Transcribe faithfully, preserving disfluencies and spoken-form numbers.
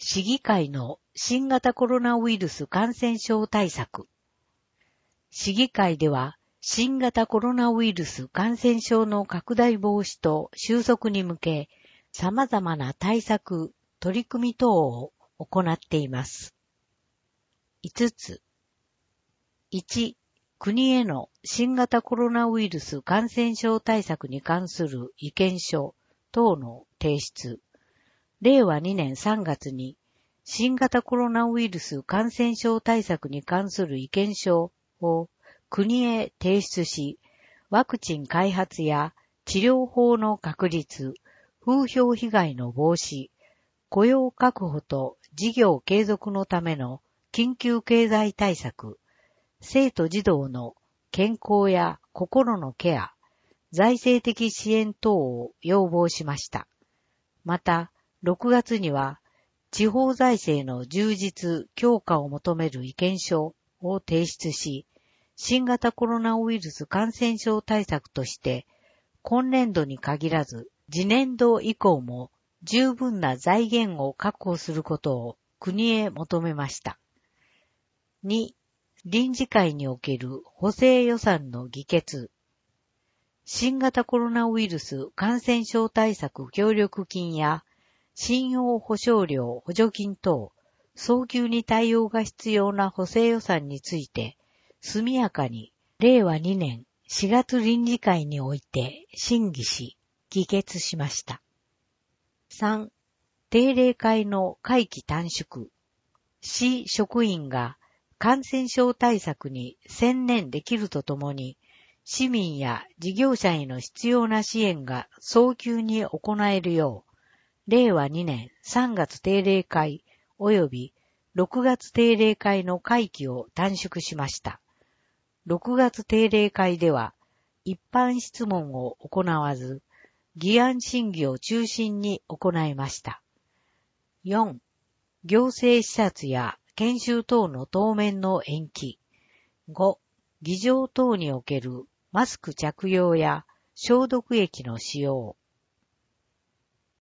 市議会の新型コロナウイルス感染症対策。市議会では新型コロナウイルス感染症の拡大防止と収束に向け、様々な対策、取り組み等を行っています。いつつ。いち、国への新型コロナウイルス感染症対策に関する意見書等の提出。れいわにねんさんがつに新型コロナウイルス感染症対策に関する意見書を国へ提出し、ワクチン開発や治療法の確立、風評被害の防止、雇用確保と事業継続のための緊急経済対策、生徒児童の健康や心のケア、財政的支援等を要望しました。また、ろくがつには、地方財政の充実・強化を求める意見書を提出し、新型コロナウイルス感染症対策として、今年度に限らず、次年度以降も十分な財源を確保することを国へ求めました。に、臨時会における補正予算の議決。新型コロナウイルス感染症対策協力金や信用保証料補助金等、早急に対応が必要な補正予算について、速やかにれいわにねんしがつ臨時会において審議し、議決しました。さん、定例会の会期短縮。市職員が感染症対策に専念できるとともに、市民や事業者への必要な支援が早急に行えるよう、れいわにねんさんがつ定例会及びろくがつ定例会の会期を短縮しました。ろくがつ定例会では、一般質問を行わず、議案審議を中心に行いました。よん、行政視察や研修等の当面の延期。ご、議場等におけるマスク着用や消毒液の使用。